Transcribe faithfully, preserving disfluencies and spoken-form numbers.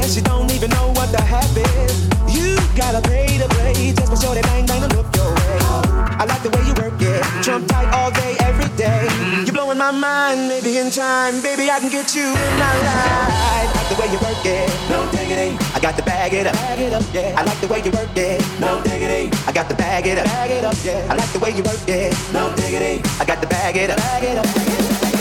she don't even know what the half is. You gotta pay to play just for sure they bang bang to look your way. I like the way you work it, trump tight all day, every day. You're blowing my mind, maybe in time, baby I can get you in my life. I like the way you work it, no diggity. I got to bag it up, bag it up, yeah. I like the way you work it, no diggity. I got to bag it up, bag it up, yeah. I like the way you work it, no diggity. I got to bag it up, bag it up, bag it up.